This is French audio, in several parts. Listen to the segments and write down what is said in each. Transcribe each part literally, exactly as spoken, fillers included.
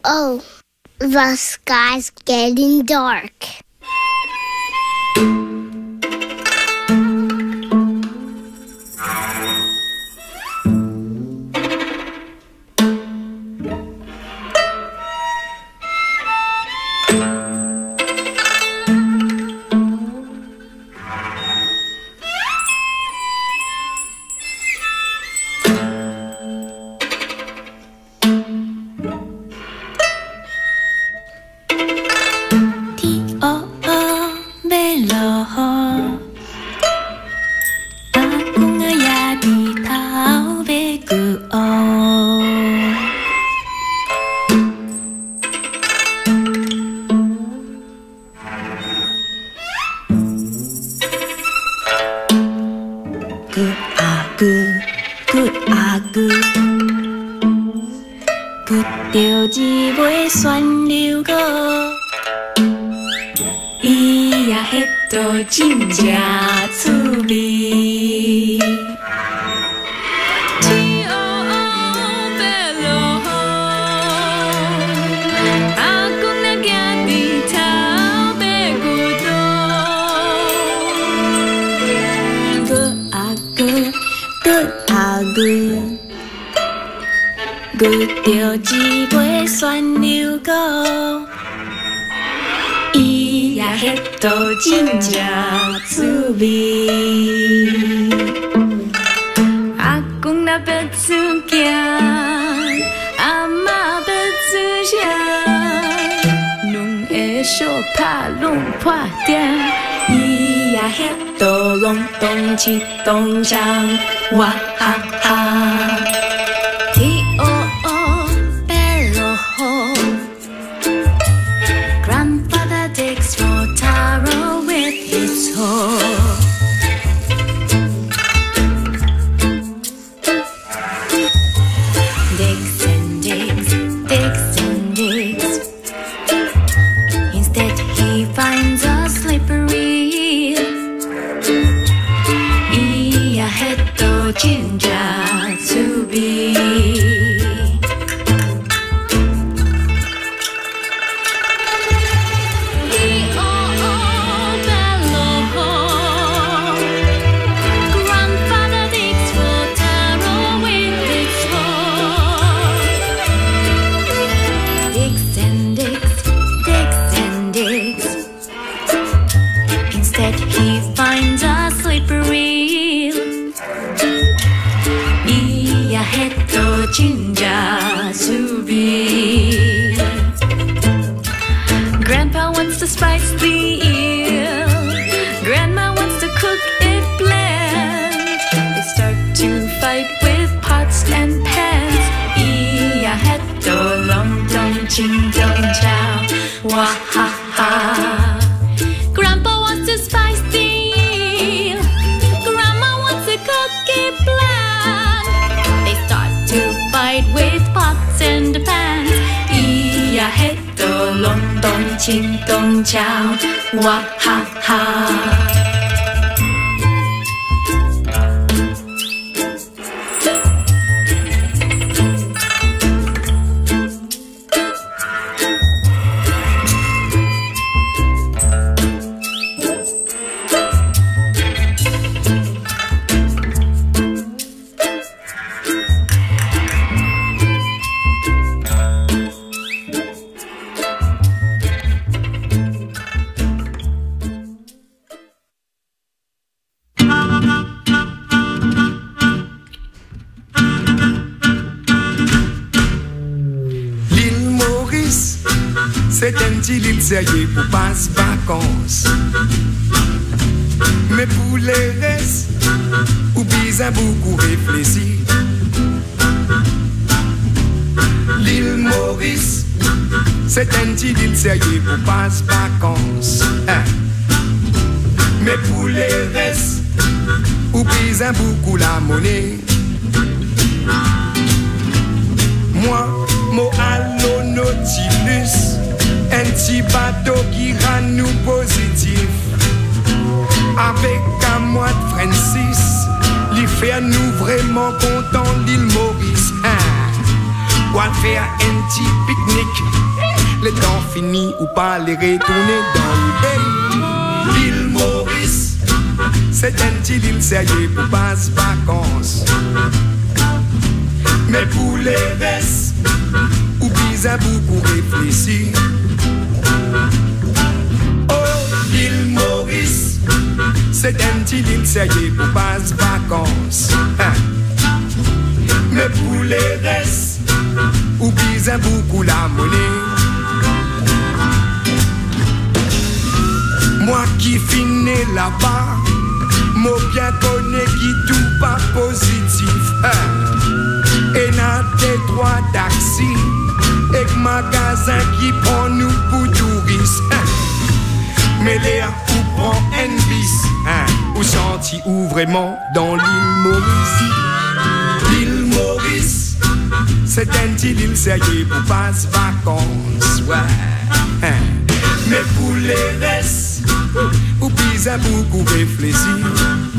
Oh, the sky's getting dark. 东江哇哈哈 T O O bello Grandfather digs for taro with his hoe Digs and digs, digs and digs Instead he finds a slippery Ginger to be Grandfather digs for taro with his hoe Digs and digs, digs and digs Instead he finds a slippery Ginger to be Grandpa wants to spice the eel Grandma wants to cook it bland They start to fight with pots and pans Ia hetto long dong ching dong chow Wah ha ha Grandpa wants to spice the eel Grandma wants to cook it bland Fight with pots and pans Ia hetto long dong ching dong chow Wah ha ha C'est un petit île sérieux pour passer vacances. Mais pour les restes, ou besoin beaucoup réfléchir. L'île Maurice, c'est un petit île sérieux pour passer vacances. Hein? Mais pour les restes, ou besoin beaucoup la monnaie. Moi, moi, allo Nautilus. Un petit bateau qui rend nous positif Avec un mois de Francis L'y fait nous vraiment contents l'île Maurice hein? Ou à faire un petit pique-nique le temps fini ou pas les retourner dans le pays. L'île Maurice, c'est une petite île sérieuse pour passer vacances. Mais pour les restes, ou bien beaucoup réfléchir. Oh, l'île Maurice, c'est une petite île sérieuse pour passer vacances. Hein? Mais pour les restes, ou bien beaucoup la monnaie. Moi qui finis là-bas, moi bien connais qui tout pas positif. Hein? Et n'a des trois taxis, et magasin qui prend nous pour touristes. Hein? Mais l'air ou prend un bis, hein? Ou senti ou vraiment dans l'île Maurice. L'île Maurice, c'est une petite île sérieuse pour passer vacances, ouais. Hein. Mais pour les restes, ou bien beaucoup réfléchir.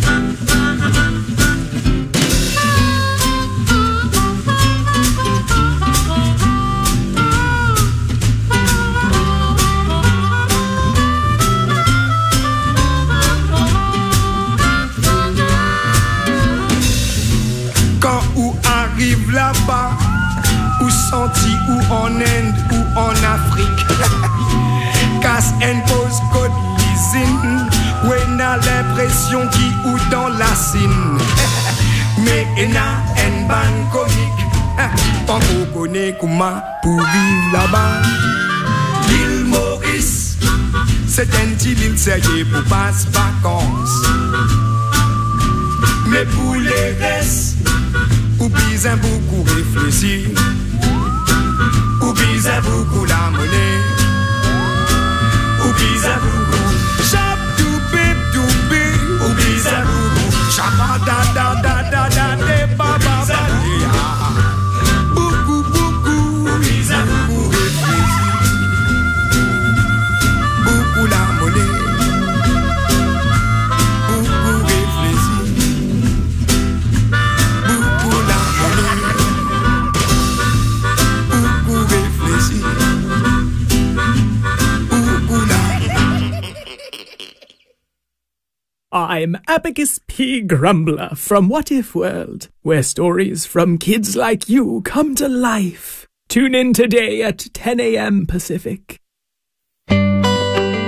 Quand ou arrive là-bas, ou senti ou en Inde ou en Afrique, casse une pause code l'usine, où on a l'impression qui ou dans la cine. Mais on a une bande comique, tant qu'on connaît comment pour vivre là-bas. L'île Maurice, c'est une petite île sérieuse pour passer vacances. Mais pour les restes, ou bien beaucoup réfléchir, ou bien beaucoup la monnaie, ou bien beaucoup chap tout bip tout bip, ou bien beaucoup chapa da da da da da de ba ba ba de beaucoup beaucoup, ou bien beaucoup réfléchir, beaucoup la monnaie, beaucoup réfléchir. I'm Abacus P. Grumbler from What If World, where stories from kids like you come to life. Tune in today at ten a m Pacific.